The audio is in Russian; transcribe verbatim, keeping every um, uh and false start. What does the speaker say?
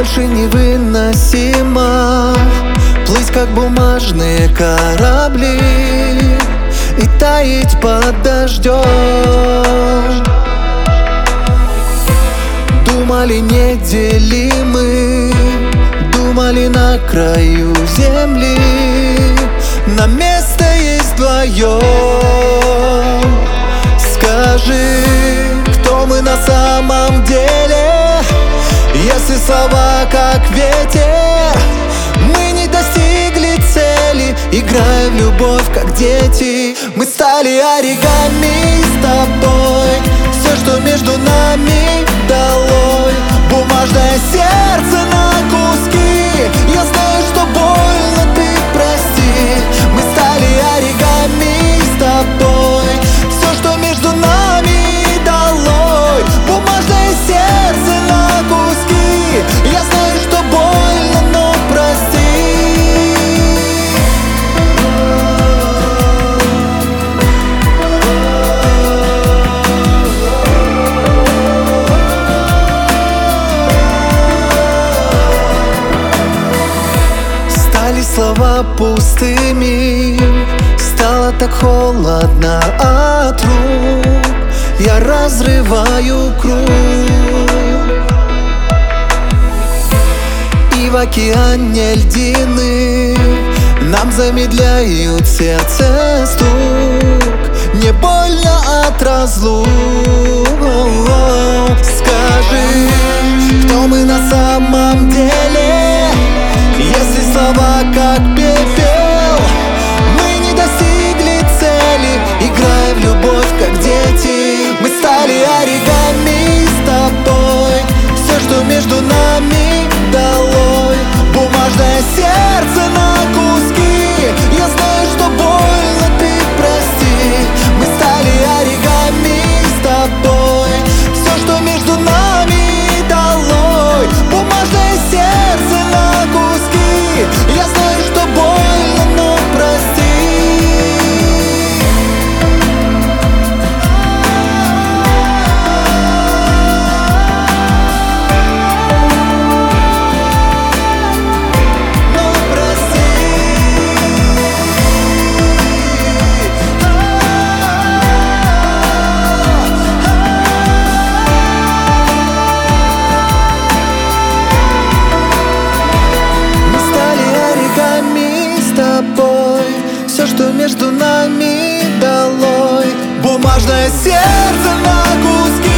больше невыносимо плыть, как бумажные корабли, и таять под дождем. Думали, неделимы, думали, на краю земли нам место есть вдвоем. Скажи, кто мы на самом деле, если слова как ветер? Мы не достигли цели, играя в любовь как дети. Мы стали оригами с тобой, все, что между нами, долой. Бумажное сердце на куски, я знаю, что больно, ты прости. Мы стали оригами с тобой, все, что между нами, долой. Бумажное сердце на куски, я знаю, что больно, но прости. Стали слова пустыми, стало так холодно от рук, я разрываю круг. И в океане льдины нам замедляют сердце стук. Мне больно от разлук. Скажи, кто мы на самом деле, если слова как пепел? Мы не достигли цели, играя в любовь как дети. Мы стали оригами с тобой, все, что между нами, долой. Бумажное сердце на куски, я знаю, что больно, ты прости. Мы стали оригами с тобой, все, что между нами, долой. Бумажное сердце на куски, я знаю, что больно, но прости. Все, что между нами, долой. Бумажное сердце на куски.